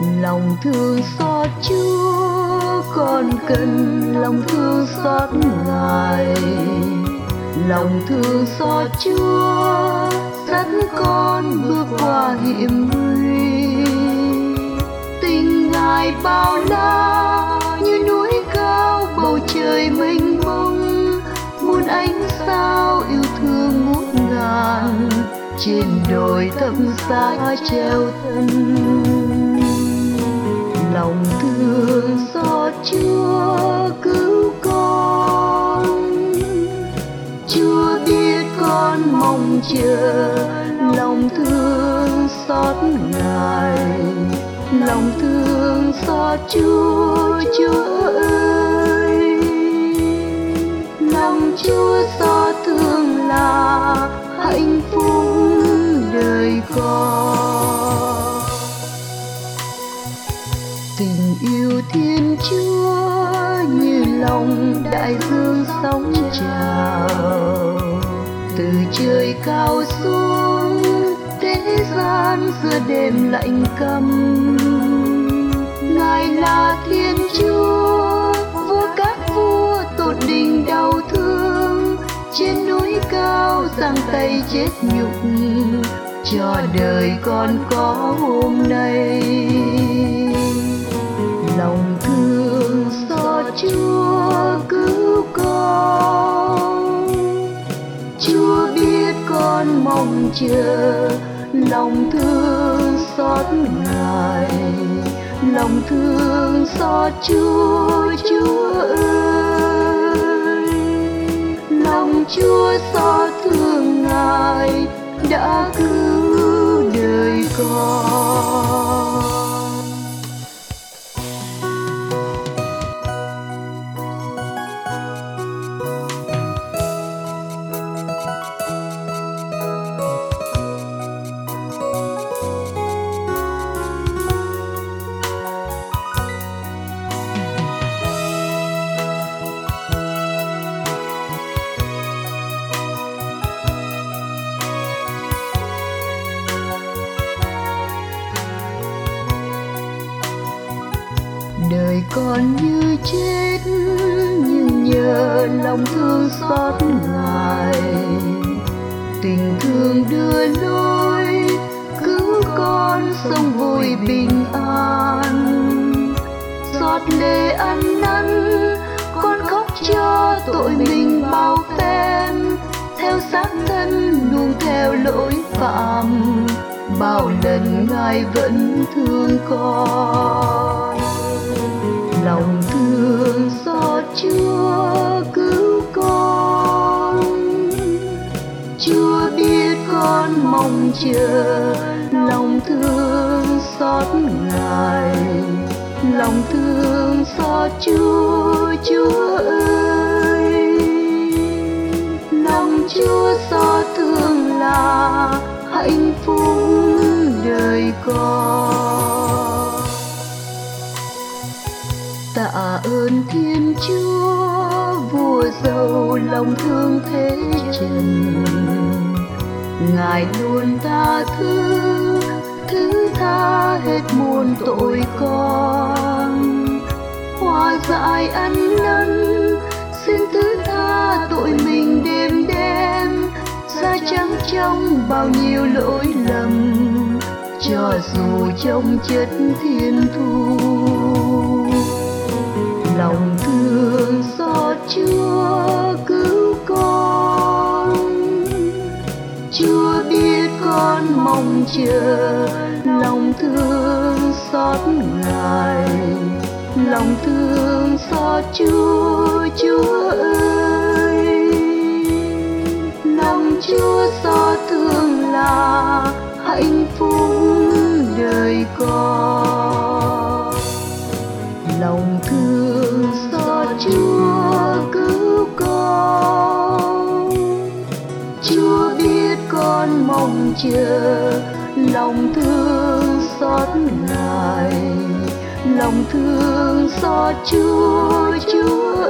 Lòng thương xót Chúa, con cần lòng thương xót Ngài. Lòng thương xót Chúa dẫn con bước qua hiểm nguy. Tình Ngài bao la như núi cao bầu trời mênh mông, muôn ánh sao yêu thương ngút ngàn trên đồi thấp xa treo thân. Lòng thương xót Chúa cứu con, Chúa biết con mong chờ. Lòng thương xót Ngài, lòng thương xót Chúa, Chúa ơi. Lòng Chúa xót thương là hạnh phúc đời con. Tình yêu Thiên Chúa như lòng đại dương sóng trào, từ trời cao xuống thế gian giữa đêm lạnh căm. Ngài là Thiên Chúa, vua các vua tột đỉnh đau thương, trên núi cao giang tay chết nhục cho đời con có hôm nay. Lòng thương xót Chúa cứu con, Chúa biết con mong chờ. Lòng thương xót Ngài, lòng thương xót Chúa, Chúa ơi. Lòng Chúa xót thương Ngài đã cứu đời con. Đời con như chết nhưng nhờ lòng thương xót Ngài. Tình thương đưa lối cứu con sống vui bình an. Giọt lệ ăn năn con khóc cho tội mình bao phen, theo xác thân đuông theo lỗi phạm, bao lần Ngài vẫn thương con. Lòng thương xót Chúa cứu con, Chúa biết con mong chờ. Lòng thương xót Ngài, lòng thương xót Chúa, Chúa ơi. Lòng Chúa xót thương là hạnh phúc đời con. Tạ ơn Thiên Chúa, vua giàu lòng thương thế trần. Ngài luôn tha thứ tha hết muôn tội con. Hòa giải ăn năn xin thứ tha tội mình đêm đen, da trắng trong bao nhiêu lỗi lầm, cho dù trong chất thiên thu. Lòng thương xót Chúa cứu con, Chúa biết con mong chờ. Lòng thương xót Ngài, lòng thương xót Chúa, Chúa ơi. Lòng Chúa xót thương là hạnh phúc đời con. Lòng thương xót Chúa cứu con, Chúa biết con mong chờ. Lòng thương xót Ngài, lòng thương xót Chúa, Chúa